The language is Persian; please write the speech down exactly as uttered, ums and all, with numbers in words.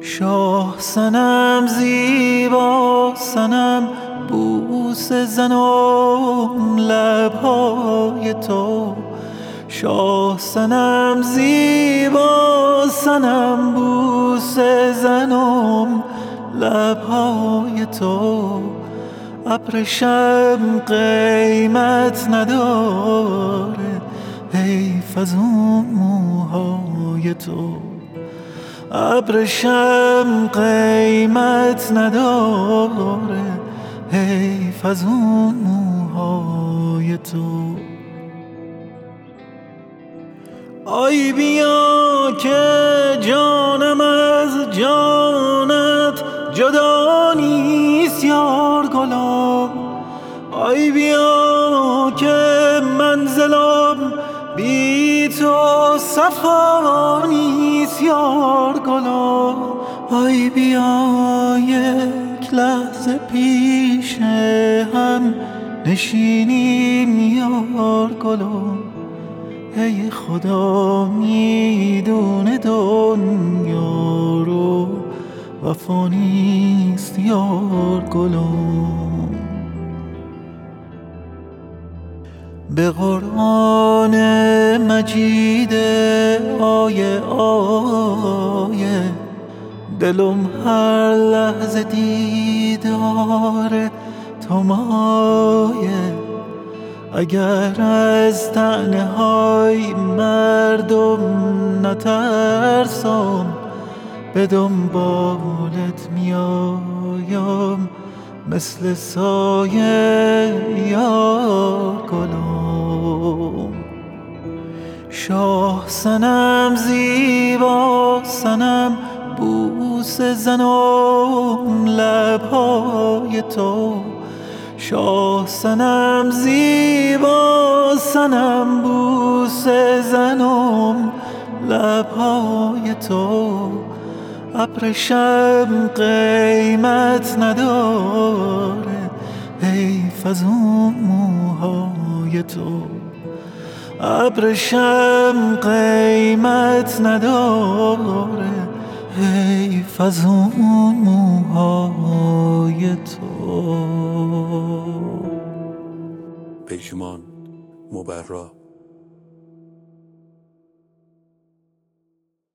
شاه صنم زیبا صنم بوسه زنم لبهای تو، شاه صنم زیبا صنم بوسه زنم لبهای تو. ابرشم قیمت نداره حیف از اون موهای تو، ابرشم قیمت نداره حیف از اون موهای تو. آی بیا که جانم از جانت جدا نیست یار گلم، آی بیا که منزلم بی تو صفا نیست یار گلم، آی بیا یک لحظه پیش هم نشینیم یار گلم. ای خدا میدونه دنیا رو وفا نیست یار گلم. به قرآن مجید آیه آیه دلم هر لحظه دیدار تو مایه، اگر از طعنه های مردم نترسم به دنبالت میایم مثل سایه یار گلم. شاه صنم زیبا صنم بوسه زنم لبهای تو، شاه صنم زیبا صنم بوسه زنم لبهای تو. ابرشم قیمت نداره حیف از اون موهای تو، ابرشم قیمت نداره حیف از اون موهای تو. پژمان مبرا.